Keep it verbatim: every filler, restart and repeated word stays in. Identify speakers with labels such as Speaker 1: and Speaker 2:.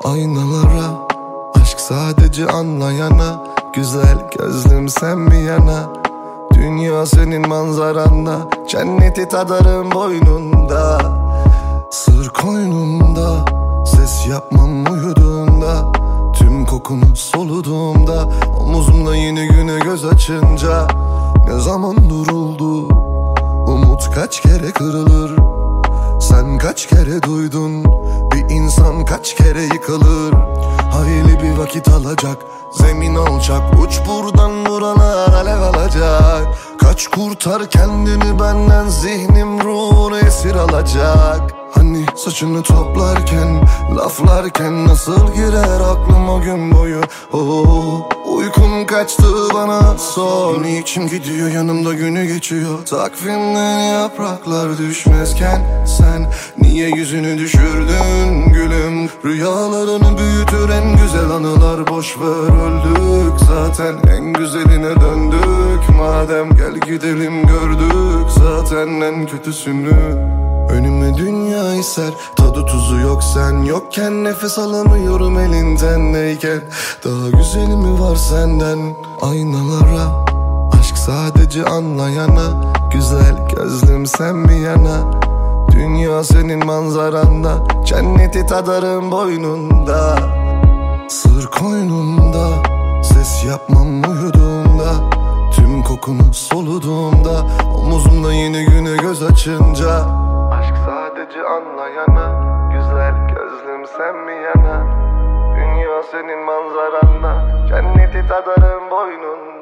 Speaker 1: Aynalara, aşk sadece anlayana, güzel gözlüm sen bir yana. Dünya senin manzaranda, cenneti tadarım boynunda. Sır koynumda, ses yapmam uyuduğunda. Tüm kokunu soluduğumda, omuzumda yeni güne göz açınca. Ne zaman duruldu, umut kaç kere kırılır. Sen kaç kere duydun, bir insan kaç kere yıkılır. Hayli bir vakit alacak, zemin alacak, uç buradan buralar alev alacak. Kaç kurtar kendini benden, zihnim ruhunu esir alacak. Hani saçını toplarken, laflarken nasıl girer aklım o gün boyu. Oh, uykum kaçtı bana sor. Niçin gidiyor yanımda günü geçiyor. Takvimden yapraklar düşmezken sen niye yüzünü düşürdün gülüm. Rüyalarını büyütür en güzel anılar, boş ver öldük zaten en güzeline döndük. Madem gel gidelim, gördük zaten en kötüsünü. Önüme dünya iser, tadı tuzu yok sen yokken. Nefes alamıyorum elinden neyken. Daha güzeli mi var senden? Aynalara, aşk sadece anlayana, güzel gözlüm sen bir yana. Dünya senin manzaranda, cenneti tadarım boynunda. Sır koynumda, ses yapmam uyuduğumda. Tüm kokunu soluduğumda, omuzumda yeni güne göz açınca. Aşk sadece anlayana, güzel gözlüm sen mi yana. Dünya senin manzaranda, cenneti tadarım boynunda.